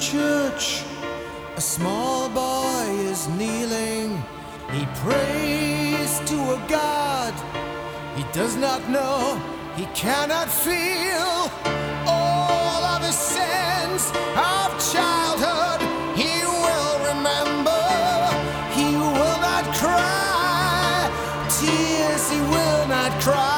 church, a small boy is kneeling. He prays to a God he does not know, he cannot feel. All of his sins of childhood he will remember. He will not cry tears, he will not cry.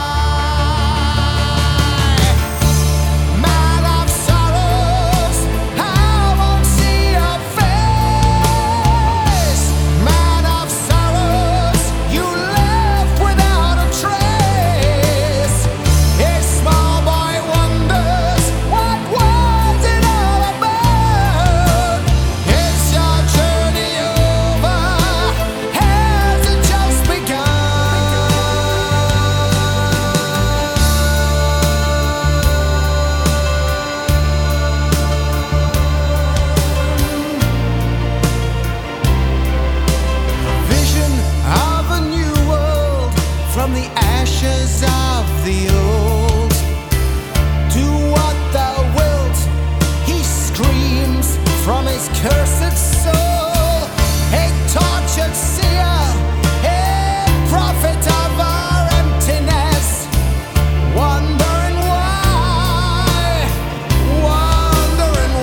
From the ashes of the old, do what thou wilt, he screams from his cursed soul. A tortured seer, a prophet of our emptiness, wondering why, wondering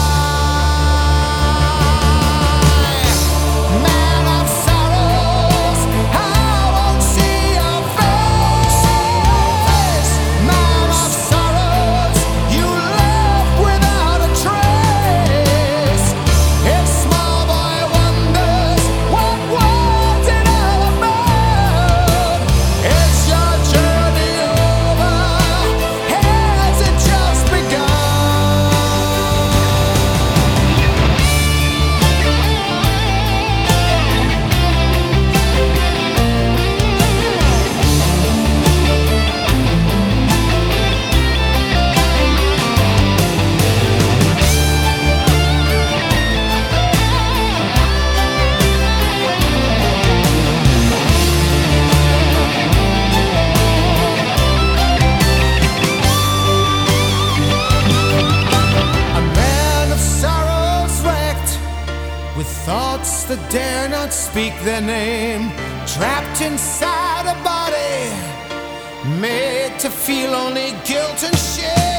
why. Man of sorrows, I won't see your face. Man of sorrows, you left without a trace. If small boy wonders what was it all about, is your journey over? Has it just begun? A man of sorrows wrecked, with thoughts that dare not speak their name, trapped inside a body made to feel only guilt and shame.